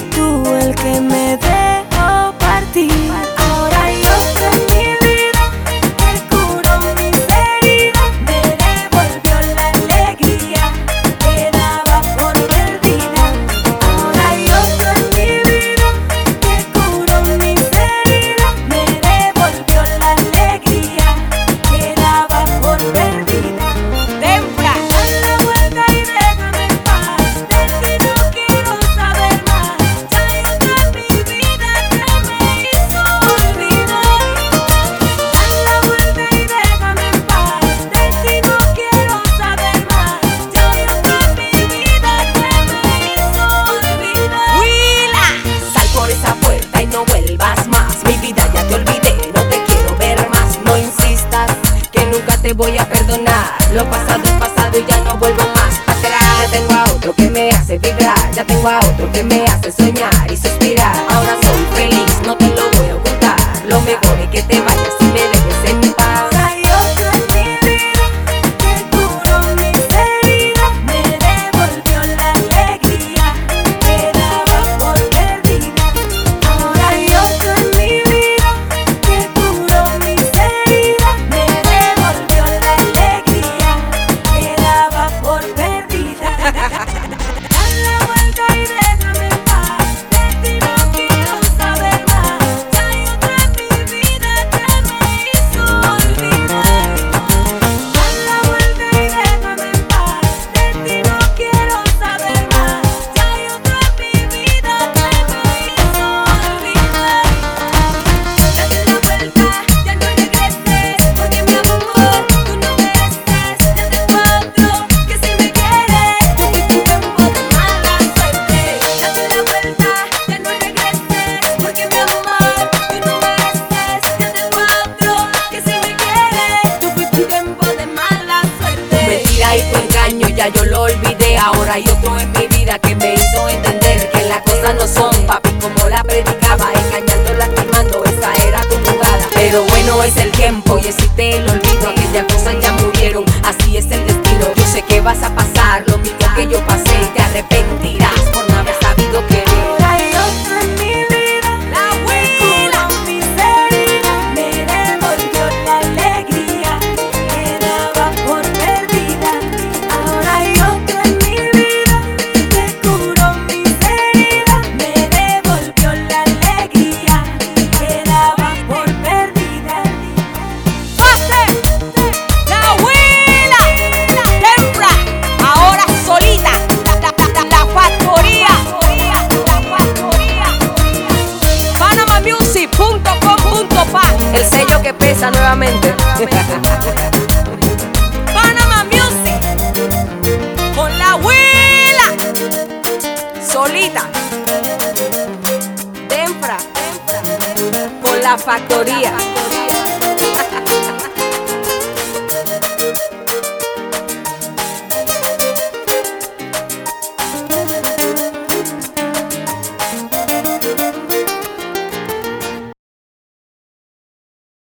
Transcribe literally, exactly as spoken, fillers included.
tú el que me dejó partir. Ahora hay otro en mi vida que curó mis heridas, me devolvió la alegría que daba por perdida. Ahora hay otro en mi vida que curó mis heridas, me devolvió la alegría que daba por perdida. Tempra, Dale la vuelta y déjame en paz, de ti no quiero saber más. Ya hay otro en mi vida que me hizo olvidar. Dale la vuelta y déjame en paz, de ti no quiero saber más. Ya hay otro en mi vida que me hizo olvidar. Willa. Sal por esa puerta y no vuelvas más. Mi vida ya te olvidé, no te quiero ver más. No insistas, que nunca te voy a perdonar. Lo pasado es pasado y ya no vuelvo más atrás. Ya tengo a otro que me hace vibrar, ya tengo a otro que me hace soñar y suspirar. Ahora soy feliz, no te lo voy a ocultar. Lo mejor es que te vayas y me dejes en paz. Hay otro en mi vida que curó mis heridas, me devolvió la alegría que daba por perdida. Ahora hay otro en mi vida que curó mis heridas, me devolvió la alegría que daba por perdida. Dale la vuelta y déjame en paz, de ti no quiero saber más. Ya hay otro en mi vida que me hizo olvidar. Dale la vuelta y déjame en paz, de ti no quiero saber más. Ya hay otro en mi vida que me hizo olvidar. Date la vuelta, ya no regreses, porque mi amor, tú no mereces. Ya tengo a otro que si me quiere, yo fui tu tiempo de mala suerte. Date la vuelta, ya no regreses, porque mi amor, tú no mereces. Ya tengo a otro que si me quiere, yo fui tu tiempo de mala suerte. Mentira y tu engaño ya yo lo olvidé. Ahora hay otro en mi vida que me hizo entender que las cosas no son, papi, como la predicaba. Engañando, lastimando, esa era tu jugada. Pero bueno es el tiempo y existe el olvido. Aquellas cosas ya murieron, así es el destino. Yo sé que vas a pasar lo mismo que yo pasé y te arrepentirás por no haber sabido querer. Ahora hay otro en mi vida, La que Willa. curó mis heridas, me devolvió la alegría que daba por perdida. Ahora hay otro en mi vida que curó mis heridas, me devolvió la alegría que daba por perdida. Pase. La Willa. Tempra, ahora solita. La, la, la, la factoría. La factoría. Panama Music punto com punto pa. El sello que pesa nuevamente. Panama Music con la Willa. Solita. Tempra. Con la factoría.